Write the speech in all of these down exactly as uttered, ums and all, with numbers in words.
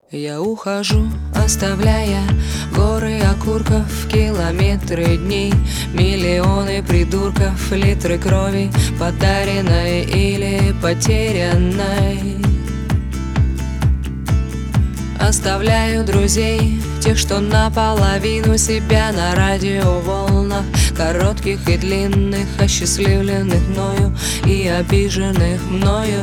Я ухожу, оставляя горы окурков, километры дней, миллионы придурков, литры крови, подаренной или потерянной. Оставляю друзей, тех, что наполовину себя на радиоволнах, коротких и длинных, осчастливленных мною и обиженных мною.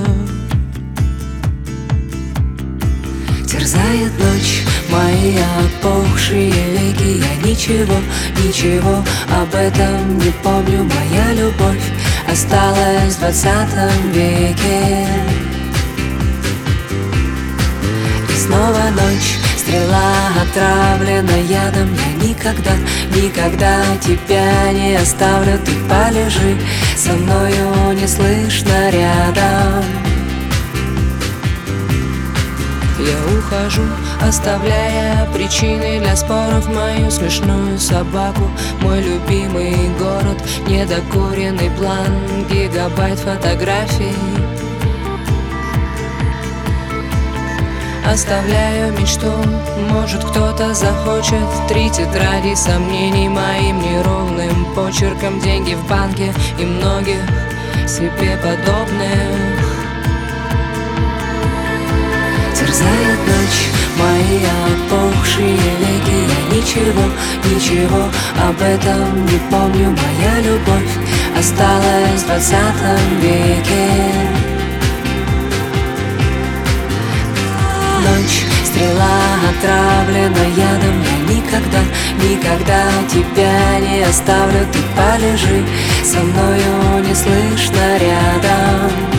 Терзает ночь мои опухшие веки. Я ничего, ничего об этом не помню. Моя любовь осталась в двадцатом веке. И снова ночь, стрела отравлена ядом. Я никогда, никогда тебя не оставлю. Ты полежи со мною не слышно рядом. Я ухожу, оставляя причины для споров, мою смешную собаку, мой любимый город, недокуренный план, гигабайт фотографий. Оставляю мечту, может кто-то захочет три тетради сомнений моим неровным почерком, деньги в банке и многих себе подобных. Терзает ночь мои опухшие веки. Я ничего, ничего об этом не помню. Моя любовь осталась в двадцатом веке. Ночь, стрела отравлена ядом. Я никогда, никогда тебя не оставлю. Ты полежи со мною не слышно рядом.